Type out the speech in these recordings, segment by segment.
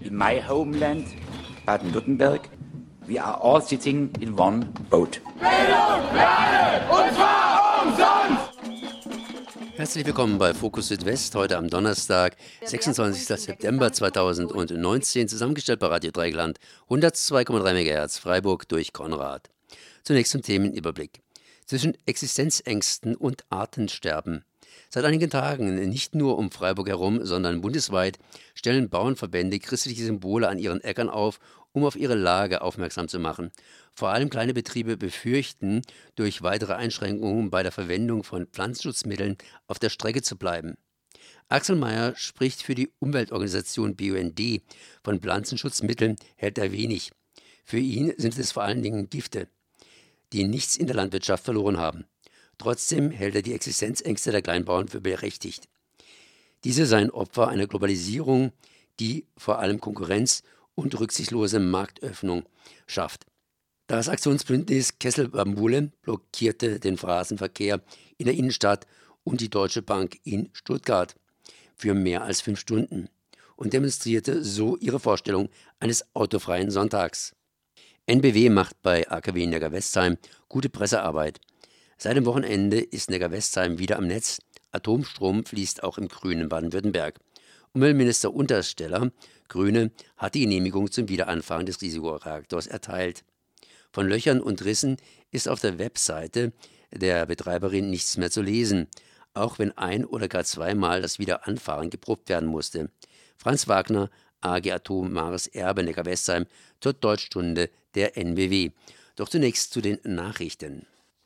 in my homeland, Baden-Württemberg, we are all sitting in one boat. Bildung für alle, und zwar umsonst! Herzlich willkommen bei Fokus Südwest, heute am Donnerstag, 26. September 2019, zusammengestellt bei Radio Dreieckland, 102,3 MHz, Freiburg durch Konrad. Zunächst zum Themenüberblick. Zwischen Existenzängsten und Artensterben. Seit einigen Tagen, nicht nur um Freiburg herum, sondern bundesweit, stellen Bauernverbände christliche Symbole an ihren Äckern auf, um auf ihre Lage aufmerksam zu machen. Vor allem kleine Betriebe befürchten, durch weitere Einschränkungen bei der Verwendung von Pflanzenschutzmitteln auf der Strecke zu bleiben. Axel Meyer spricht für die Umweltorganisation BUND. Von Pflanzenschutzmitteln hält er wenig. Für ihn sind es vor allen Dingen Gifte, die nichts in der Landwirtschaft verloren haben. Trotzdem hält er die Existenzängste der Kleinbauern für berechtigt. Diese seien Opfer einer Globalisierung, die vor allem Konkurrenz und rücksichtslose Marktöffnung schafft. Das Aktionsbündnis Kessel Bambule blockierte den Straßenverkehr in der Innenstadt und die Deutsche Bank in Stuttgart für mehr als 5 Stunden und demonstrierte so ihre Vorstellung eines autofreien Sonntags. NBW macht bei AKW Neckar-Westheim gute Pressearbeit. Seit dem Wochenende ist Neckar-Westheim wieder am Netz. Atomstrom fließt auch im grünen Baden-Württemberg. Umweltminister Untersteller, Grüne, hat die Genehmigung zum Wiederanfahren des Risikoreaktors erteilt. Von Löchern und Rissen ist auf der Webseite der Betreiberin nichts mehr zu lesen, auch wenn ein- oder gar zweimal das Wiederanfahren geprobt werden musste. Franz Wagner, AG Atomares Erbe Neckar-Westheim, zur Deutschstunde der NBW. Doch zunächst zu den Nachrichten.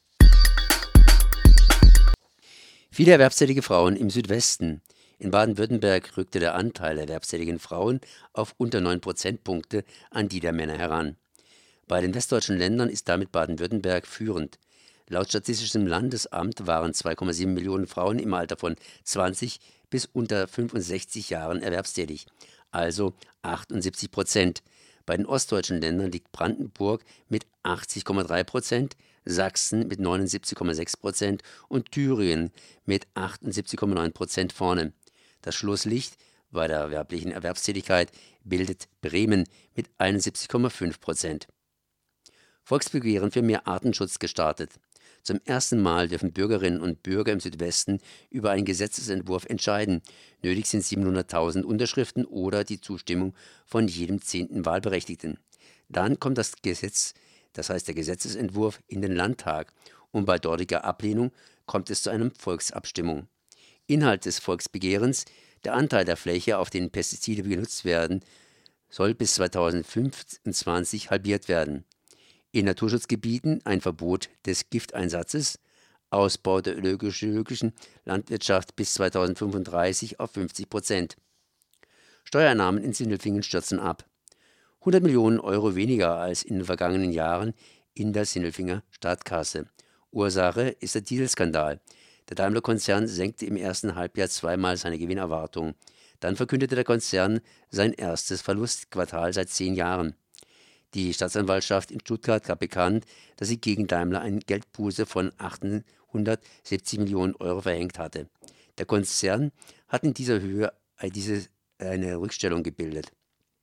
Viele erwerbstätige Frauen im Südwesten. In Baden-Württemberg rückte der Anteil der erwerbstätigen Frauen auf unter 9 Prozentpunkte an die der Männer heran. Bei den westdeutschen Ländern ist damit Baden-Württemberg führend. Laut Statistischem Landesamt waren 2,7 Millionen Frauen im Alter von 20 bis unter 65 Jahren erwerbstätig, also 78%. Bei den ostdeutschen Ländern liegt Brandenburg mit 80,3%, Sachsen mit 79,6% und Thüringen mit 78,9% vorne. Das Schlusslicht bei der werblichen Erwerbstätigkeit bildet Bremen mit 71,5%. Volksbegehren für mehr Artenschutz gestartet. Zum ersten Mal dürfen Bürgerinnen und Bürger im Südwesten über einen Gesetzesentwurf entscheiden. Nötig sind 700.000 Unterschriften oder die Zustimmung von jedem 10. Wahlberechtigten. Dann kommt das Gesetz, das heißt der Gesetzesentwurf, in den Landtag und bei dortiger Ablehnung kommt es zu einer Volksabstimmung. Inhalt des Volksbegehrens: Der Anteil der Fläche, auf denen Pestizide genutzt werden, soll bis 2025 halbiert werden. In Naturschutzgebieten ein Verbot des Gifteinsatzes, Ausbau der ökologischen Landwirtschaft bis 2035 auf 50%. Steuereinnahmen in Sindelfingen stürzen ab. 100 Millionen Euro weniger als in den vergangenen Jahren in der Sindelfinger Stadtkasse. Ursache ist der Dieselskandal. Der Daimler-Konzern senkte im ersten Halbjahr zweimal seine Gewinnerwartung. Dann verkündete der Konzern sein erstes Verlustquartal seit 10 Jahren. Die Staatsanwaltschaft in Stuttgart gab bekannt, dass sie gegen Daimler eine Geldbuße von 870 Millionen Euro verhängt hatte. Der Konzern hat in dieser Höhe eine Rückstellung gebildet.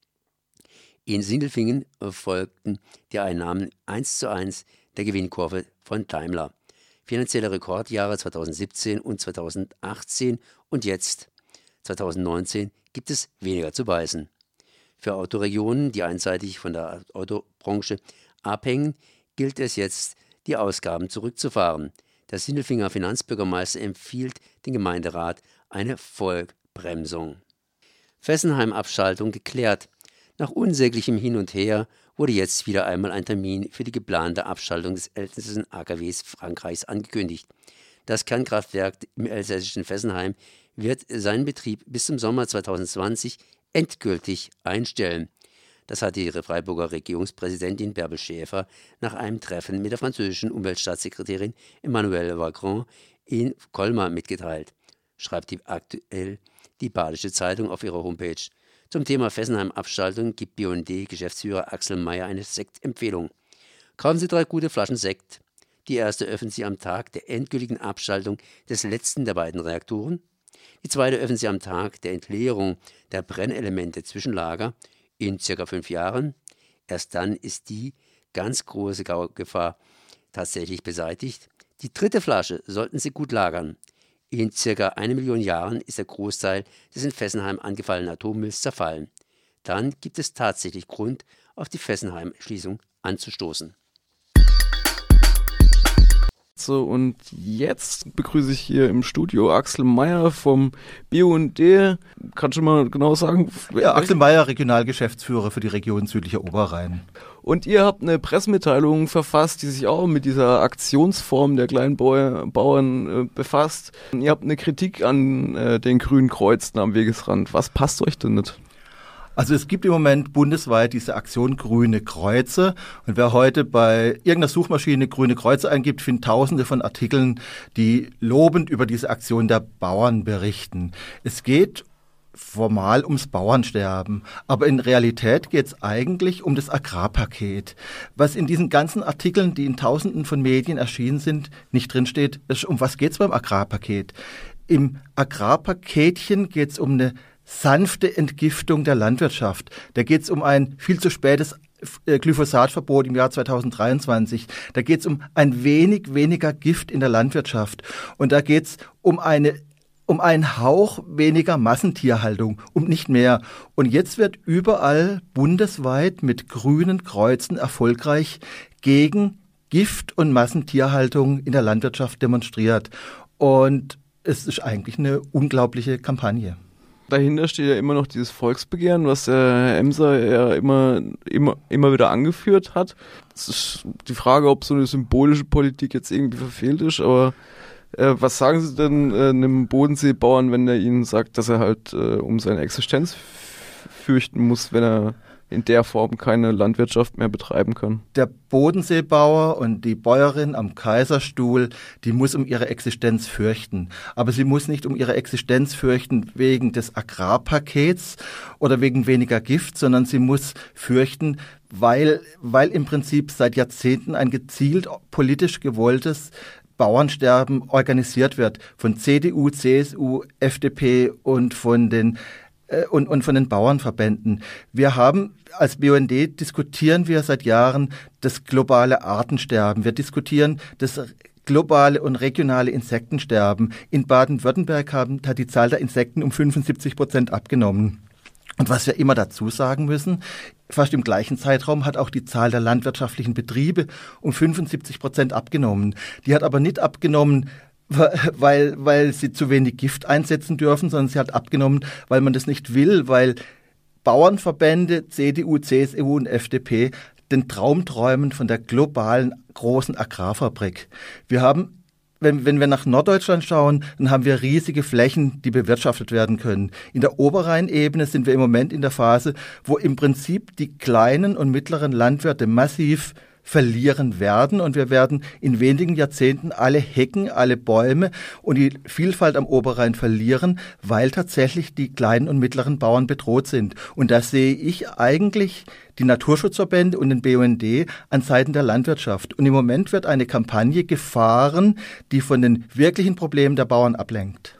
In Sindelfingen folgten die Einnahmen 1:1 der Gewinnkurve von Daimler. Finanzielle Rekordjahre 2017 und 2018 und jetzt, 2019, gibt es weniger zu beißen. Für Autoregionen, die einseitig von der Autobranche abhängen, gilt es jetzt, die Ausgaben zurückzufahren. Der Sindelfinger Finanzbürgermeister empfiehlt dem Gemeinderat eine Vollbremsung. Fessenheim-Abschaltung geklärt. Nach unsäglichem Hin und Her wurde jetzt wieder einmal ein Termin für die geplante Abschaltung des ältesten AKWs Frankreichs angekündigt. Das Kernkraftwerk im elsässischen Fessenheim wird seinen Betrieb bis zum Sommer 2020 endgültig einstellen. Das hat die Freiburger Regierungspräsidentin Bärbel Schäfer nach einem Treffen mit der französischen Umweltstaatssekretärin Emmanuelle Vagron in Colmar mitgeteilt, schreibt aktuell die Badische Zeitung auf ihrer Homepage. Zum Thema Fessenheim-Abschaltung gibt BUND-Geschäftsführer Axel Meyer eine Sektempfehlung. Kaufen Sie 3 gute Flaschen Sekt. Die erste öffnen Sie am Tag der endgültigen Abschaltung des letzten der beiden Reaktoren. Die zweite öffnen Sie am Tag der Entleerung der Brennelemente Zwischenlager in circa 5 Jahren. Erst dann ist die ganz große Gefahr tatsächlich beseitigt. Die dritte Flasche sollten Sie gut lagern. In circa 1 Million Jahren ist der Großteil des in Fessenheim angefallenen Atommülls zerfallen. Dann gibt es tatsächlich Grund, auf die Fessenheim-Schließung anzustoßen. So, und jetzt begrüße ich hier im Studio Axel Meyer vom BUND. Kannst du mal genau sagen? Ja, Axel Meyer, Regionalgeschäftsführer für die Region Südlicher Oberrhein. Und ihr habt eine Pressemitteilung verfasst, die sich auch mit dieser Aktionsform der kleinen Bauern befasst. Ihr habt eine Kritik an den grünen Kreuzen am Wegesrand. Was passt euch denn nicht? Also es gibt im Moment bundesweit diese Aktion Grüne Kreuze. Und wer heute bei irgendeiner Suchmaschine Grüne Kreuze eingibt, findet Tausende von Artikeln, die lobend über diese Aktion der Bauern berichten. Es geht formal ums Bauernsterben, aber in Realität geht es eigentlich um das Agrarpaket. Was in diesen ganzen Artikeln, die in Tausenden von Medien erschienen sind, nicht drinsteht, ist, um was geht es beim Agrarpaket? Im Agrarpaketchen geht es um eine sanfte Entgiftung der Landwirtschaft. Da geht es um ein viel zu spätes Glyphosatverbot im Jahr 2023. Da geht es um ein wenig weniger Gift in der Landwirtschaft. Und da geht es um einen Hauch weniger Massentierhaltung und nicht mehr. Und jetzt wird überall bundesweit mit grünen Kreuzen erfolgreich gegen Gift- und Massentierhaltung in der Landwirtschaft demonstriert. Und es ist eigentlich eine unglaubliche Kampagne. Dahinter steht ja immer noch dieses Volksbegehren, was der Herr Emser ja immer wieder angeführt hat. Es ist die Frage, ob so eine symbolische Politik jetzt irgendwie verfehlt ist, aber was sagen Sie denn einem Bodenseebauern, wenn er Ihnen sagt, dass er halt um seine Existenz fürchten muss, wenn er in der Form keine Landwirtschaft mehr betreiben kann? Der Bodenseebauer und die Bäuerin am Kaiserstuhl, die muss um ihre Existenz fürchten. Aber sie muss nicht um ihre Existenz fürchten wegen des Agrarpakets oder wegen weniger Gift, sondern sie muss fürchten, weil im Prinzip seit Jahrzehnten ein gezielt politisch gewolltes Bauernsterben organisiert wird von CDU, CSU, FDP und von den Bauernverbänden. Wir haben als BUND diskutieren wir seit Jahren das globale Artensterben. Wir diskutieren das globale und regionale Insektensterben. In Baden-Württemberg hat die Zahl der Insekten um 75% abgenommen. Und was wir immer dazu sagen müssen, fast im gleichen Zeitraum hat auch die Zahl der landwirtschaftlichen Betriebe um 75% abgenommen. Die hat aber nicht abgenommen, weil sie zu wenig Gift einsetzen dürfen, sondern sie hat abgenommen, weil man das nicht will, weil Bauernverbände, CDU, CSU und FDP den Traum träumen von der globalen großen Agrarfabrik. Wir haben, wenn wir nach Norddeutschland schauen, dann haben wir riesige Flächen, die bewirtschaftet werden können. In der Oberrheinebene sind wir im Moment in der Phase, wo im Prinzip die kleinen und mittleren Landwirte massiv verlieren werden und wir werden in wenigen Jahrzehnten alle Hecken, alle Bäume und die Vielfalt am Oberrhein verlieren, weil tatsächlich die kleinen und mittleren Bauern bedroht sind. Und da sehe ich eigentlich die Naturschutzverbände und den BUND an Seiten der Landwirtschaft. Und im Moment wird eine Kampagne gefahren, die von den wirklichen Problemen der Bauern ablenkt.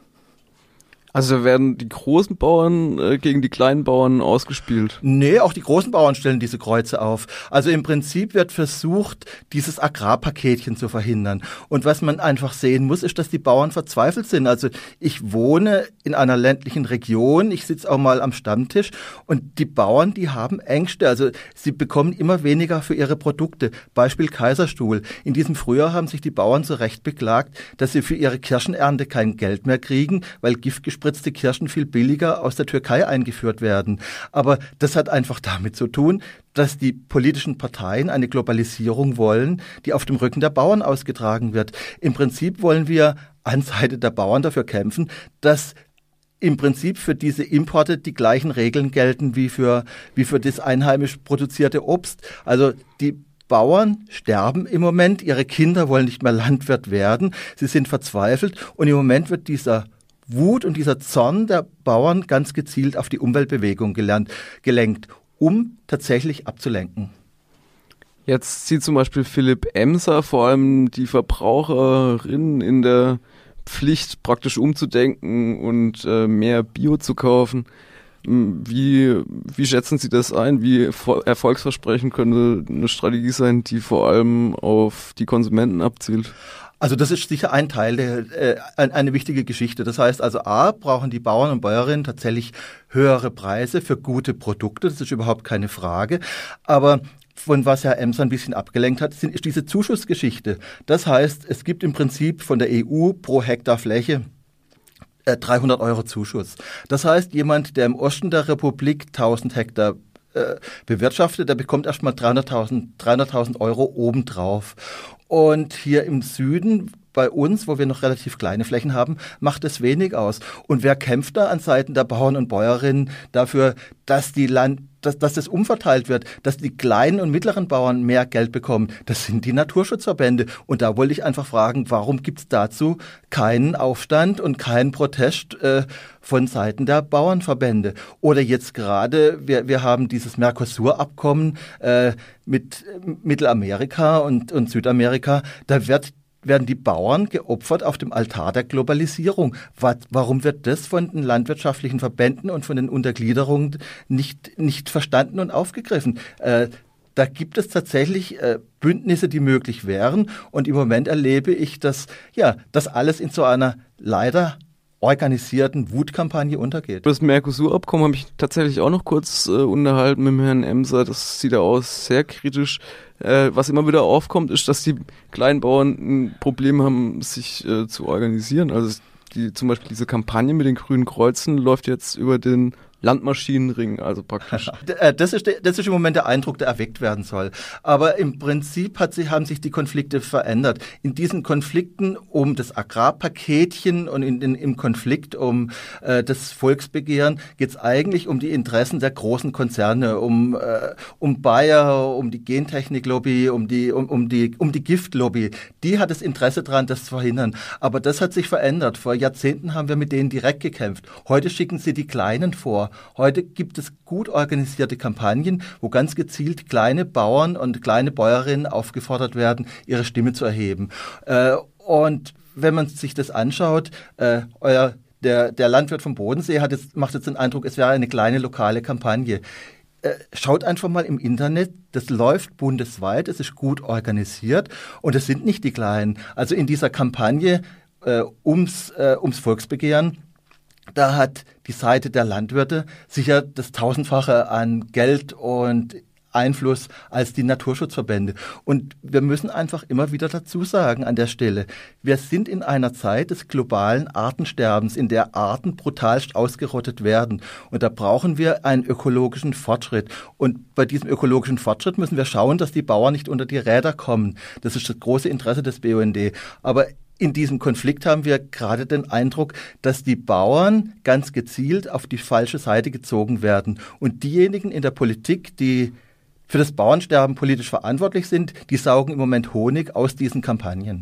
Also werden die großen Bauern gegen die kleinen Bauern ausgespielt? Nee, auch die großen Bauern stellen diese Kreuze auf. Also im Prinzip wird versucht, dieses Agrarpaketchen zu verhindern. Und was man einfach sehen muss, ist, dass die Bauern verzweifelt sind. Also ich wohne in einer ländlichen Region, ich sitze auch mal am Stammtisch und die Bauern, die haben Ängste. Also sie bekommen immer weniger für ihre Produkte. Beispiel Kaiserstuhl. In diesem Frühjahr haben sich die Bauern zu Recht beklagt, dass sie für ihre Kirschenernte kein Geld mehr kriegen, weil giftgespritzte Kirschen viel billiger aus der Türkei eingeführt werden. Aber das hat einfach damit zu tun, dass die politischen Parteien eine Globalisierung wollen, die auf dem Rücken der Bauern ausgetragen wird. Im Prinzip wollen wir an Seite der Bauern dafür kämpfen, dass im Prinzip für diese Importe die gleichen Regeln gelten wie für das einheimisch produzierte Obst. Also die Bauern sterben im Moment, ihre Kinder wollen nicht mehr Landwirt werden, sie sind verzweifelt und im Moment wird dieser Wut und dieser Zorn der Bauern ganz gezielt auf die Umweltbewegung gelenkt, um tatsächlich abzulenken. Jetzt sieht zum Beispiel Philipp Emser vor allem die Verbraucherinnen in der Pflicht, praktisch umzudenken und mehr Bio zu kaufen. Wie schätzen Sie das ein? Wie erfolgsversprechend könnte eine Strategie sein, die vor allem auf die Konsumenten abzielt? Also das ist sicher ein Teil, eine wichtige Geschichte. Das heißt also A, brauchen die Bauern und Bäuerinnen tatsächlich höhere Preise für gute Produkte. Das ist überhaupt keine Frage. Aber von was Herr Emser ein bisschen abgelenkt hat, ist diese Zuschussgeschichte. Das heißt, es gibt im Prinzip von der EU pro Hektar Fläche 300 € Zuschuss. Das heißt, jemand, der im Osten der Republik 1000 Hektar bewirtschaftet, der bekommt erstmal 300.000 € obendrauf. Und hier im Süden bei uns, wo wir noch relativ kleine Flächen haben, macht es wenig aus. Und wer kämpft da an Seiten der Bauern und Bäuerinnen dafür, dass dass das umverteilt wird, dass die kleinen und mittleren Bauern mehr Geld bekommen? Das sind die Naturschutzverbände. Und da wollte ich einfach fragen, warum gibt es dazu keinen Aufstand und keinen Protest von Seiten der Bauernverbände? Oder jetzt gerade, wir haben dieses Mercosur-Abkommen mit Mittelamerika und Südamerika, da werden die Bauern geopfert auf dem Altar der Globalisierung. Warum wird das von den landwirtschaftlichen Verbänden und von den Untergliederungen nicht verstanden und aufgegriffen? Da gibt es tatsächlich Bündnisse, die möglich wären. Und im Moment erlebe ich, dass alles in so einer leider organisierten Wutkampagne untergeht. Das Mercosur-Abkommen habe ich tatsächlich auch noch kurz unterhalten mit dem Herrn Emser. Das sieht aus sehr kritisch. Was immer wieder aufkommt, ist, dass die Kleinbauern ein Problem haben, sich zu organisieren. Also zum Beispiel diese Kampagne mit den grünen Kreuzen läuft jetzt über den Landmaschinenring, also praktisch. Das ist im Moment der Eindruck, der erweckt werden soll. Aber im Prinzip haben sich die Konflikte verändert. In diesen Konflikten um das Agrarpaketchen und im Konflikt um das Volksbegehren geht es eigentlich um die Interessen der großen Konzerne, um Bayer, um die Gentechniklobby, um die Giftlobby. Die hat das Interesse daran, das zu verhindern. Aber das hat sich verändert. Vor Jahrzehnten haben wir mit denen direkt gekämpft. Heute schicken sie die Kleinen vor. Heute gibt es gut organisierte Kampagnen, wo ganz gezielt kleine Bauern und kleine Bäuerinnen aufgefordert werden, ihre Stimme zu erheben. Und wenn man sich das anschaut, der Landwirt vom Bodensee macht jetzt den Eindruck, es wäre eine kleine lokale Kampagne. Schaut einfach mal im Internet, das läuft bundesweit, es ist gut organisiert und es sind nicht die Kleinen. Also in dieser Kampagne ums Volksbegehren, da hat die Seite der Landwirte sicher das 1000-fache an Geld und Einfluss als die Naturschutzverbände. Und wir müssen einfach immer wieder dazu sagen an der Stelle, wir sind in einer Zeit des globalen Artensterbens, in der Arten brutalst ausgerottet werden. Und da brauchen wir einen ökologischen Fortschritt. Und bei diesem ökologischen Fortschritt müssen wir schauen, dass die Bauern nicht unter die Räder kommen. Das ist das große Interesse des BUND. Aber in diesem Konflikt haben wir gerade den Eindruck, dass die Bauern ganz gezielt auf die falsche Seite gezogen werden. Und diejenigen in der Politik, die für das Bauernsterben politisch verantwortlich sind, die saugen im Moment Honig aus diesen Kampagnen.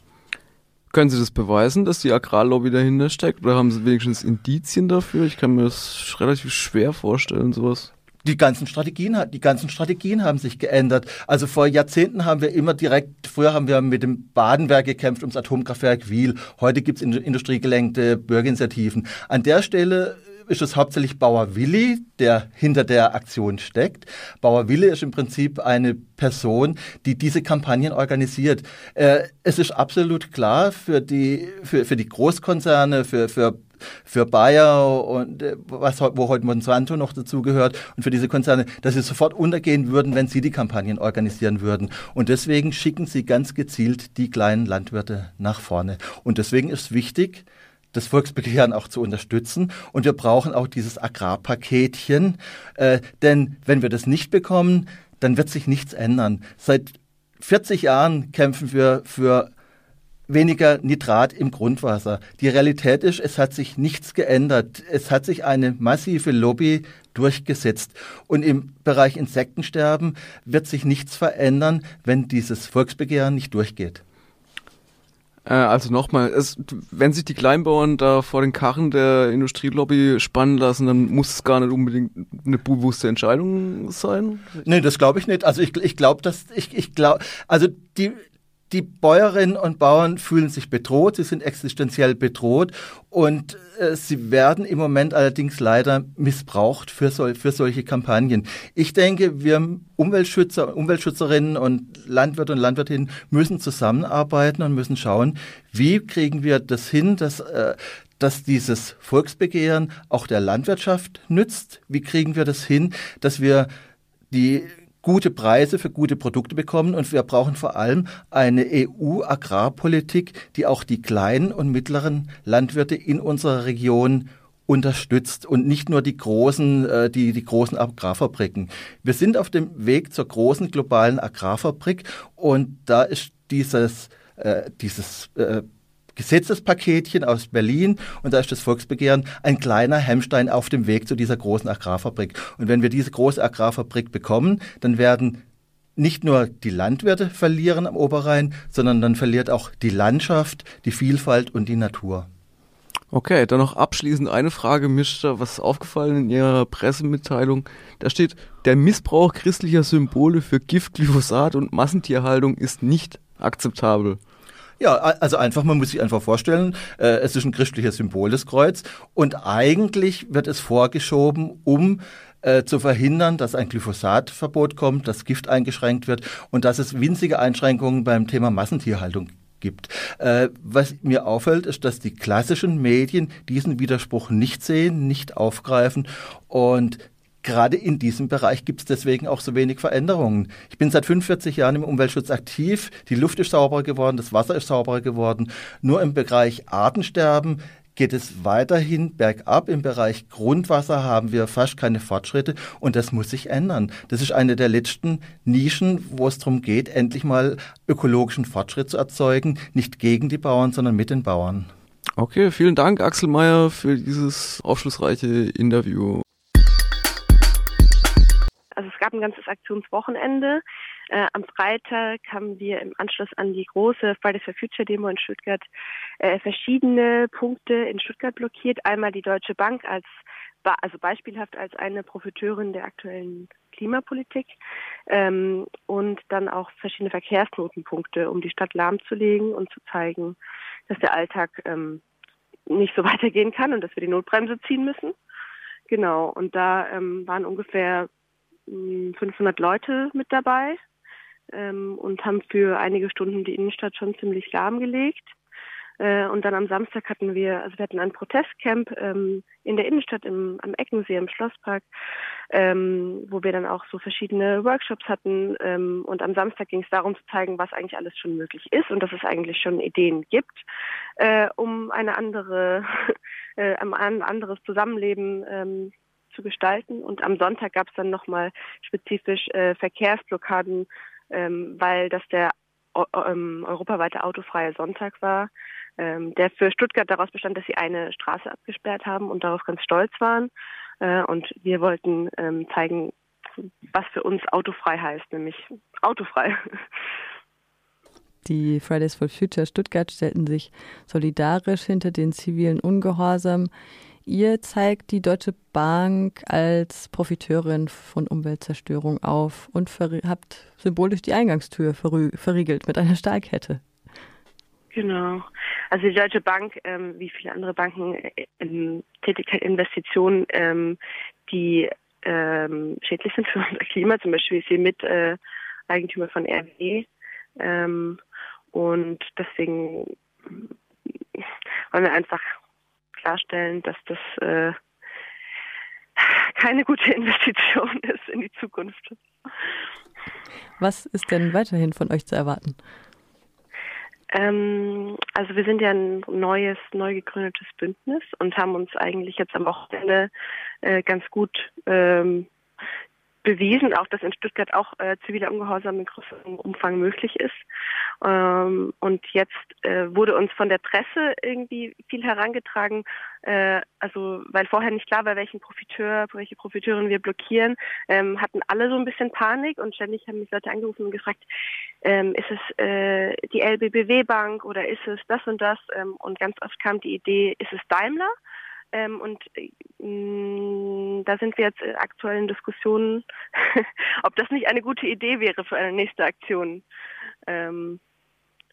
Können Sie das beweisen, dass die Agrarlobby dahinter steckt? Oder haben Sie wenigstens Indizien dafür? Ich kann mir das relativ schwer vorstellen, sowas. Die ganzen Strategien haben sich geändert. Also vor Jahrzehnten haben wir früher haben wir mit dem Badenwerk gekämpft ums Atomkraftwerk Wiel. Heute gibt es industriegelenkte Bürgerinitiativen. An der Stelle ist es hauptsächlich Bauer Willi, der hinter der Aktion steckt. Bauer Willi ist im Prinzip eine Person, die diese Kampagnen organisiert. Es ist absolut klar für die Großkonzerne, für Bayer und wo heute Monsanto noch dazugehört und für diese Konzerne, dass sie sofort untergehen würden, wenn sie die Kampagnen organisieren würden. Und deswegen schicken sie ganz gezielt die kleinen Landwirte nach vorne. Und deswegen ist wichtig, das Volksbegehren auch zu unterstützen. Und wir brauchen auch dieses Agrarpaketchen. Denn wenn wir das nicht bekommen, dann wird sich nichts ändern. Seit 40 Jahren kämpfen wir für weniger Nitrat im Grundwasser. Die Realität ist, es hat sich nichts geändert. Es hat sich eine massive Lobby durchgesetzt. Und im Bereich Insektensterben wird sich nichts verändern, wenn dieses Volksbegehren nicht durchgeht. Also nochmal, wenn sich die Kleinbauern da vor den Karren der Industrielobby spannen lassen, dann muss es gar nicht unbedingt eine bewusste Entscheidung sein? Nee, das glaube ich nicht. Also ich glaube, also Die Bäuerinnen und Bauern fühlen sich bedroht, sie sind existenziell bedroht und sie werden im Moment allerdings leider missbraucht für solche Kampagnen. Ich denke, wir Umweltschützer, Umweltschützerinnen und Landwirte und Landwirtinnen müssen zusammenarbeiten und müssen schauen, wie kriegen wir das hin, dass dieses Volksbegehren auch der Landwirtschaft nützt. Wie kriegen wir das hin, dass wir die gute Preise für gute Produkte bekommen, und wir brauchen vor allem eine EU-Agrarpolitik, die auch die kleinen und mittleren Landwirte in unserer Region unterstützt und nicht nur die großen, die großen Agrarfabriken. Wir sind auf dem Weg zur großen globalen Agrarfabrik, und da ist dieses Gesetzespaketchen aus Berlin, und da ist das Volksbegehren ein kleiner Hemmstein auf dem Weg zu dieser großen Agrarfabrik. Und wenn wir diese große Agrarfabrik bekommen, dann werden nicht nur die Landwirte verlieren am Oberrhein, sondern dann verliert auch die Landschaft, die Vielfalt und die Natur. Okay, dann noch abschließend eine Frage. Mir ist da was aufgefallen in Ihrer Pressemitteilung. Da steht, der Missbrauch christlicher Symbole für Gift, Glyphosat und Massentierhaltung ist nicht akzeptabel. Ja, also man muss sich einfach vorstellen, es ist ein christliches Symbol, das Kreuz, und eigentlich wird es vorgeschoben, um zu verhindern, dass ein Glyphosatverbot kommt, dass Gift eingeschränkt wird und dass es winzige Einschränkungen beim Thema Massentierhaltung gibt. Was mir auffällt, ist, dass die klassischen Medien diesen Widerspruch nicht sehen, nicht aufgreifen, und gerade in diesem Bereich gibt es deswegen auch so wenig Veränderungen. Ich bin seit 45 Jahren im Umweltschutz aktiv. Die Luft ist sauberer geworden, das Wasser ist sauberer geworden. Nur im Bereich Artensterben geht es weiterhin bergab. Im Bereich Grundwasser haben wir fast keine Fortschritte, und das muss sich ändern. Das ist eine der letzten Nischen, wo es darum geht, endlich mal ökologischen Fortschritt zu erzeugen, nicht gegen die Bauern, sondern mit den Bauern. Okay, vielen Dank, Axel Meyer, für dieses aufschlussreiche Interview. Also es gab ein ganzes Aktionswochenende. Am Freitag haben wir im Anschluss an die große Fridays for Future Demo in Stuttgart verschiedene Punkte in Stuttgart blockiert. Einmal die Deutsche Bank beispielhaft als eine Profiteurin der aktuellen Klimapolitik, und dann auch verschiedene Verkehrsknotenpunkte, um die Stadt lahmzulegen und zu zeigen, dass der Alltag nicht so weitergehen kann und dass wir die Notbremse ziehen müssen. Genau, und da waren ungefähr 500 Leute mit dabei und haben für einige Stunden die Innenstadt schon ziemlich lahmgelegt. Und dann am Samstag hatten wir ein Protestcamp in der Innenstadt am Eckensee im Schlosspark, wo wir dann auch so verschiedene Workshops hatten. Und am Samstag ging es darum zu zeigen, was eigentlich alles schon möglich ist und dass es eigentlich schon Ideen gibt, um ein anderes Zusammenleben zu gestalten. Und am Sonntag gab es dann nochmal spezifisch Verkehrsblockaden, weil das der europaweite autofreie Sonntag war, der für Stuttgart daraus bestand, dass sie eine Straße abgesperrt haben und darauf ganz stolz waren. Und wir wollten zeigen, was für uns autofrei heißt, nämlich autofrei. Die Fridays for Future Stuttgart stellten sich solidarisch hinter den zivilen Ungehorsam. Ihr zeigt die Deutsche Bank als Profiteurin von Umweltzerstörung auf und habt symbolisch die Eingangstür verriegelt mit einer Stahlkette. Genau. Also die Deutsche Bank, wie viele andere Banken, tätigt halt Investitionen, die schädlich sind für unser Klima. Zum Beispiel ist sie Eigentümer von RWE. Und deswegen wollen wir einfach klarstellen, dass das keine gute Investition ist in die Zukunft. Was ist denn weiterhin von euch zu erwarten? Also wir sind ja ein neu gegründetes Bündnis und haben uns eigentlich jetzt am Wochenende ganz gut bewiesen, auch dass in Stuttgart auch ziviler Ungehorsam in größerem Umfang möglich ist. Und jetzt wurde uns von der Presse irgendwie viel herangetragen, weil vorher nicht klar war, welche Profiteurin wir blockieren, hatten alle so ein bisschen Panik und ständig haben mich Leute angerufen und gefragt, ist es die LBBW Bank oder ist es das und das? Und ganz oft kam die Idee, ist es Daimler? Da sind wir jetzt in aktuellen Diskussionen, ob das nicht eine gute Idee wäre für eine nächste Aktion.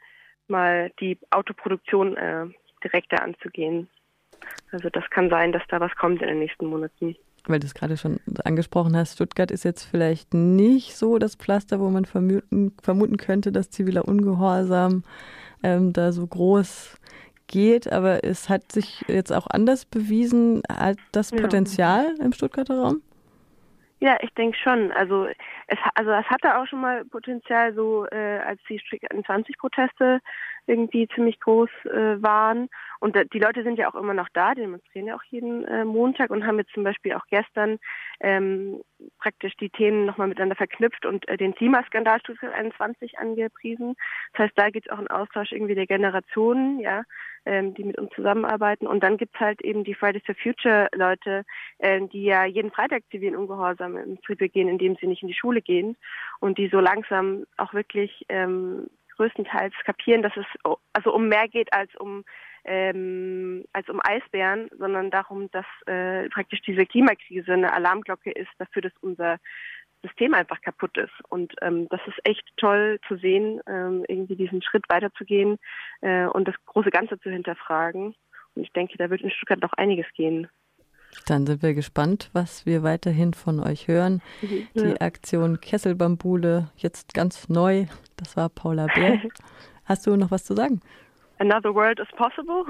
mal die Autoproduktion direkter anzugehen. Also das kann sein, dass da was kommt in den nächsten Monaten. Weil du es gerade schon angesprochen hast, Stuttgart ist jetzt vielleicht nicht so das Pflaster, wo man vermuten könnte, dass ziviler Ungehorsam da so groß geht, aber es hat sich jetzt auch anders bewiesen. Hat das Potenzial im Stuttgarter Raum? Ja, ich denke schon. Also es hatte auch schon mal Potenzial, so als die Strick 21-Proteste irgendwie ziemlich groß waren. Und die Leute sind ja auch immer noch da, die demonstrieren ja auch jeden Montag und haben jetzt zum Beispiel auch gestern praktisch die Themen nochmal miteinander verknüpft und den Klimaskandal Stuttgart 21 angepriesen. Das heißt, da gibt es auch einen Austausch irgendwie der Generationen, ja, die mit uns zusammenarbeiten. Und dann gibt es halt eben die Fridays for Future Leute, die ja jeden Freitag zivilen Ungehorsam im Betrieb begehen, indem sie nicht in die Schule gehen und die so langsam auch wirklich größtenteils kapieren, dass es also um mehr geht als um Eisbären, sondern darum, dass praktisch diese Klimakrise eine Alarmglocke ist dafür, dass unser System einfach kaputt ist. Und das ist echt toll zu sehen, irgendwie diesen Schritt weiterzugehen und das große Ganze zu hinterfragen. Und ich denke, da wird in Stuttgart noch einiges gehen. Dann sind wir gespannt, was wir weiterhin von euch hören. Die Aktion Kesselbambule, jetzt ganz neu. Das war Paula Bär. Hast du noch was zu sagen? Another world is possible.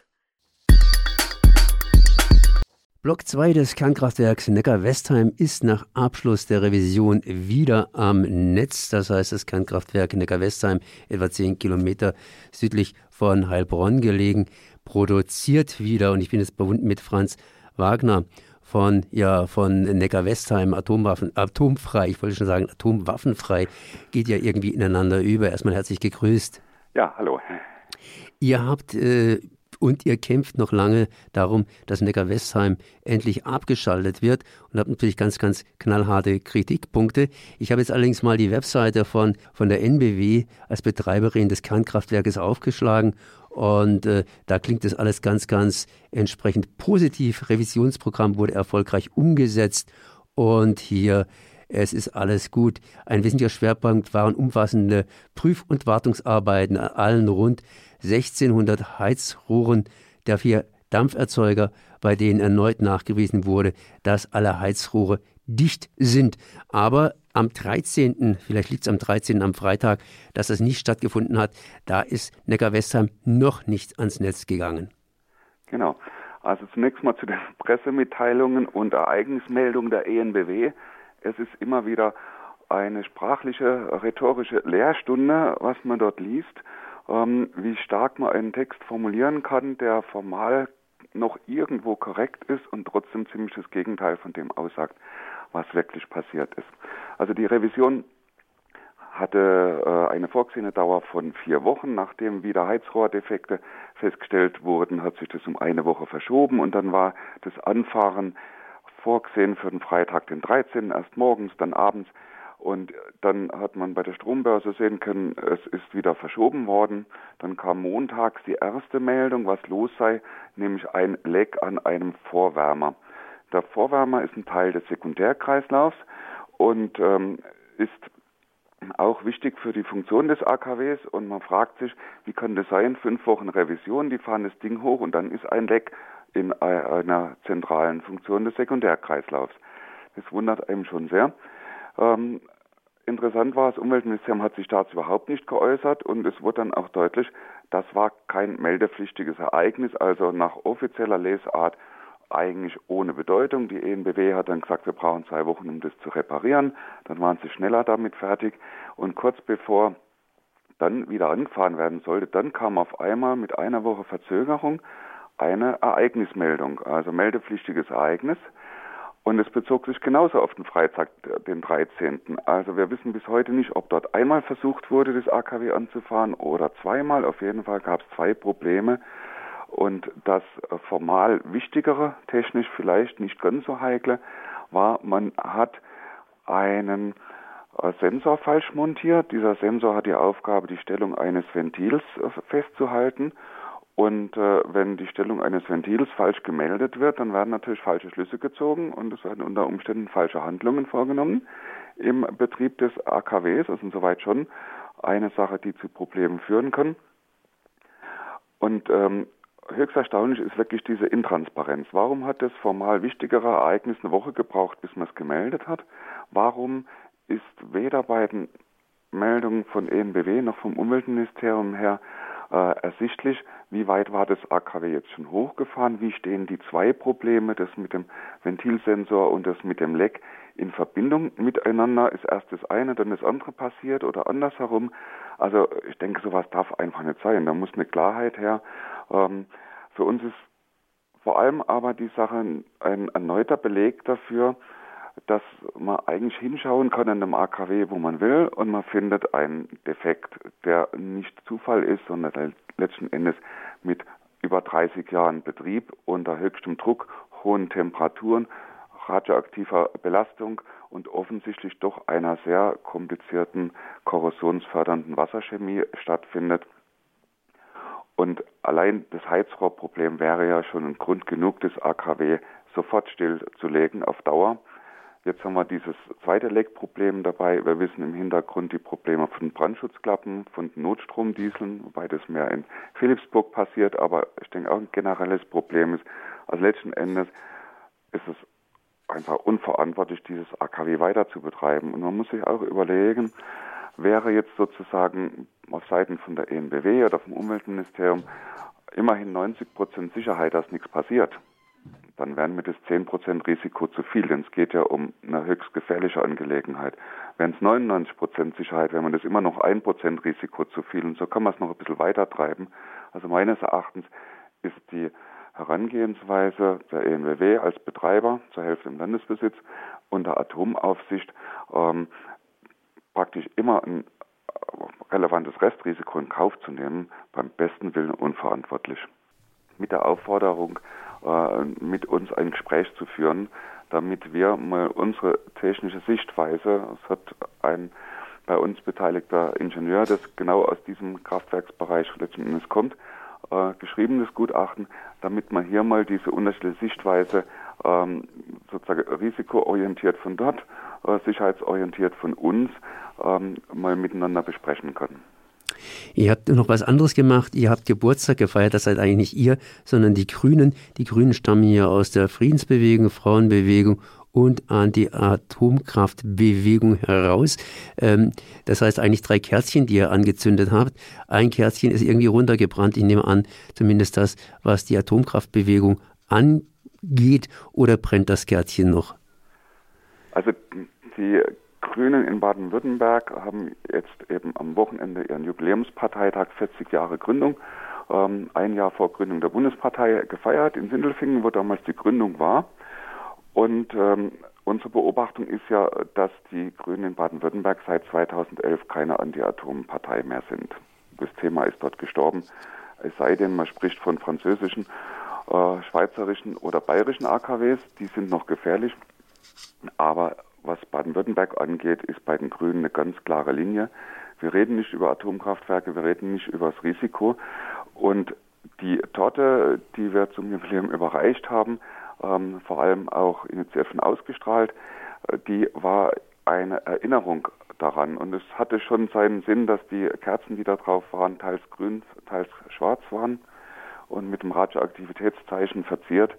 Block 2 des Kernkraftwerks Neckar-Westheim ist nach Abschluss der Revision wieder am Netz. Das heißt, das Kernkraftwerk Neckar-Westheim, etwa 10 Kilometer südlich von Heilbronn gelegen, produziert wieder. Und ich bin jetzt verbunden mit Franz Wagner von Neckar-Westheim, atomfrei, ich wollte schon sagen atomwaffenfrei, geht ja irgendwie ineinander über. Erstmal herzlich gegrüßt. Ja, hallo. Ihr habt und ihr kämpft noch lange darum, dass Neckar-Westheim endlich abgeschaltet wird und habt natürlich ganz, ganz knallharte Kritikpunkte. Ich habe jetzt allerdings mal die Webseite von der NBW als Betreiberin des Kernkraftwerkes aufgeschlagen und da klingt das alles ganz, ganz entsprechend positiv. Revisionsprogramm wurde erfolgreich umgesetzt und hier es ist alles gut. Ein wesentlicher Schwerpunkt waren umfassende Prüf- und Wartungsarbeiten an allen rund 1600 Heizrohren der 4 Dampferzeuger, bei denen erneut nachgewiesen wurde, dass alle Heizrohre dicht sind. Aber am 13., vielleicht liegt es am 13., am Freitag, dass das nicht stattgefunden hat, da ist Neckar-Westheim noch nicht ans Netz gegangen. Genau. Also zunächst mal zu den Pressemitteilungen und Ereignismeldungen der EnBW. Es ist immer wieder eine sprachliche, rhetorische Lehrstunde, was man dort liest, wie stark man einen Text formulieren kann, der formal noch irgendwo korrekt ist und trotzdem ziemlich das Gegenteil von dem aussagt, was wirklich passiert ist. Also die Revision hatte eine vorgesehene Dauer von 4 Wochen. Nachdem wieder Heizrohrdefekte festgestellt wurden, hat sich das um 1 Woche verschoben und dann war das Anfahren vorgesehen für den Freitag, den 13., erst morgens, dann abends. Und dann hat man bei der Strombörse sehen können, es ist wieder verschoben worden. Dann kam montags die erste Meldung, was los sei, nämlich ein Leck an einem Vorwärmer. Der Vorwärmer ist ein Teil des Sekundärkreislaufs und ist auch wichtig für die Funktion des AKWs. Und man fragt sich, wie kann das sein? 5 Wochen Revision, die fahren das Ding hoch und dann ist ein Leck in einer zentralen Funktion des Sekundärkreislaufs. Das wundert einem schon sehr. Interessant war, das Umweltministerium hat sich dazu überhaupt nicht geäußert und es wurde dann auch deutlich, das war kein meldepflichtiges Ereignis, also nach offizieller Lesart eigentlich ohne Bedeutung. Die EnBW hat dann gesagt, wir brauchen 2 Wochen, um das zu reparieren. Dann waren sie schneller damit fertig und kurz bevor dann wieder angefahren werden sollte, dann kam auf einmal mit 1 Woche Verzögerung eine Ereignismeldung, also meldepflichtiges Ereignis. Und es bezog sich genauso auf den Freitag, den 13. Also wir wissen bis heute nicht, ob dort einmal versucht wurde, das AKW anzufahren oder zweimal. Auf jeden Fall gab es 2 Probleme. Und das formal Wichtigere, technisch vielleicht nicht ganz so heikle, war, man hat einen Sensor falsch montiert. Dieser Sensor hat die Aufgabe, die Stellung eines Ventils festzuhalten. Und wenn die Stellung eines Ventils falsch gemeldet wird, dann werden natürlich falsche Schlüsse gezogen und es werden unter Umständen falsche Handlungen vorgenommen im Betrieb des AKWs. Das ist insoweit schon eine Sache, die zu Problemen führen kann. Und höchst erstaunlich ist wirklich diese Intransparenz. Warum hat das formal wichtigere Ereignis eine Woche gebraucht, bis man es gemeldet hat? Warum ist weder bei den Meldungen von EnBW noch vom Umweltministerium her ersichtlich, wie weit war das AKW jetzt schon hochgefahren, wie stehen die zwei Probleme, das mit dem Ventilsensor und das mit dem Leck in Verbindung miteinander? Ist erst das eine, dann das andere passiert oder andersherum? Also ich denke, sowas darf einfach nicht sein. Da muss eine Klarheit her. Für uns ist vor allem aber die Sache ein erneuter Beleg dafür, dass man eigentlich hinschauen kann an einem AKW, wo man will, und man findet einen Defekt, der nicht Zufall ist, sondern letzten Endes mit über 30 Jahren Betrieb unter höchstem Druck, hohen Temperaturen, radioaktiver Belastung und offensichtlich doch einer sehr komplizierten korrosionsfördernden Wasserchemie stattfindet. Und allein das Heizrohrproblem wäre ja schon ein Grund genug, das AKW sofort stillzulegen auf Dauer. Jetzt haben wir dieses zweite Leckproblem dabei. Wir wissen im Hintergrund die Probleme von Brandschutzklappen, von Notstromdieseln, wobei das mehr in Philipsburg passiert, aber ich denke auch ein generelles Problem ist. Also letzten Endes ist es einfach unverantwortlich, dieses AKW weiter zu betreiben. Und man muss sich auch überlegen, wäre jetzt sozusagen auf Seiten von der EnBW oder vom Umweltministerium immerhin 90% Sicherheit, dass nichts passiert, dann wären mir das 10% Risiko zu viel, denn es geht ja um eine höchst gefährliche Angelegenheit. Wären es 99% Sicherheit, wäre man das immer noch 1% Risiko zu viel, und so kann man es noch ein bisschen weiter treiben. Also meines Erachtens ist die Herangehensweise der EnBW als Betreiber, zur Hälfte im Landesbesitz, und der Atomaufsicht praktisch immer ein relevantes Restrisiko in Kauf zu nehmen, beim besten Willen unverantwortlich. Mit der Aufforderung, mit uns ein Gespräch zu führen, damit wir mal unsere technische Sichtweise, es hat ein bei uns beteiligter Ingenieur, das genau aus diesem Kraftwerksbereich letzten Endes kommt, geschriebenes Gutachten, damit man hier mal diese unterschiedliche Sichtweise sozusagen risikoorientiert von dort, sicherheitsorientiert von uns mal miteinander besprechen kann. Ihr habt noch was anderes gemacht. Ihr habt Geburtstag gefeiert. Das seid eigentlich nicht ihr, sondern die Grünen. Die Grünen stammen hier aus der Friedensbewegung, Frauenbewegung und Anti-Atomkraftbewegung heraus. Das heißt eigentlich 3 Kerzchen, die ihr angezündet habt. Ein Kerzchen ist irgendwie runtergebrannt. Ich nehme an, zumindest das, was die Atomkraftbewegung angeht. Oder brennt das Kerzchen noch? Also die Grünen in Baden-Württemberg haben jetzt eben am Wochenende ihren Jubiläumsparteitag 40 Jahre Gründung, ein Jahr vor Gründung der Bundespartei gefeiert in Sindelfingen, wo damals die Gründung war. Und unsere Beobachtung ist ja, dass die Grünen in Baden-Württemberg seit 2011 keine Anti-Atom-Partei mehr sind. Das Thema ist dort gestorben. Es sei denn, man spricht von französischen, schweizerischen oder bayerischen AKWs, die sind noch gefährlich. Aber was Baden-Württemberg angeht, ist bei den Grünen eine ganz klare Linie. Wir reden nicht über Atomkraftwerke, wir reden nicht über das Risiko. Und die Torte, die wir zum Jubiläum überreicht haben, vor allem auch initiiert und ausgestrahlt, die war eine Erinnerung daran. Und es hatte schon seinen Sinn, dass die Kerzen, die da drauf waren, teils grün, teils schwarz waren und mit dem Radioaktivitätszeichen verziert.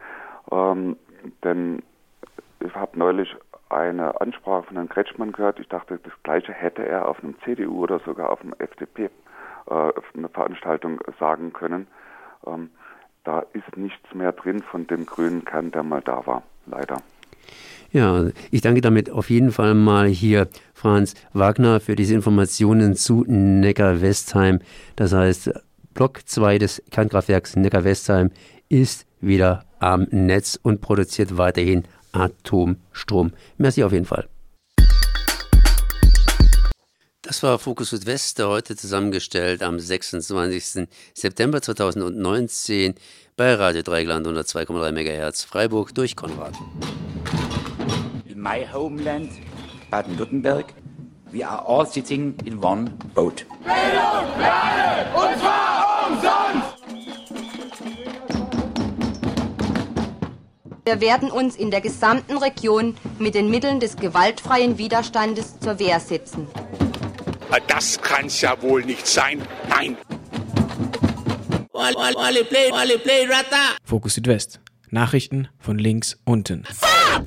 Denn ich habe neulich eine Ansprache von Herrn Kretschmann gehört. Ich dachte, das Gleiche hätte er auf einem CDU oder sogar auf einem FDP eine Veranstaltung sagen können. Da ist nichts mehr drin von dem grünen Kern, der mal da war, leider. Ja, ich danke damit auf jeden Fall mal hier Franz Wagner für diese Informationen zu Neckar-Westheim. Das heißt, Block 2 des Kernkraftwerks Neckar-Westheim ist wieder am Netz und produziert weiterhin Atomstrom. Merci auf jeden Fall. Das war Fokus Südwest, der heute zusammengestellt am 26. September 2019 bei Radio Dreieckland 102,3 MHz Freiburg durch Konrad. In my homeland, Baden-Württemberg, we are all sitting in one boat. Bildung für alle, und zwar umsonst! Wir werden uns in der gesamten Region mit den Mitteln des gewaltfreien Widerstandes zur Wehr setzen. Das kann's ja wohl nicht sein. Nein! Fokus Südwest. Nachrichten von links unten.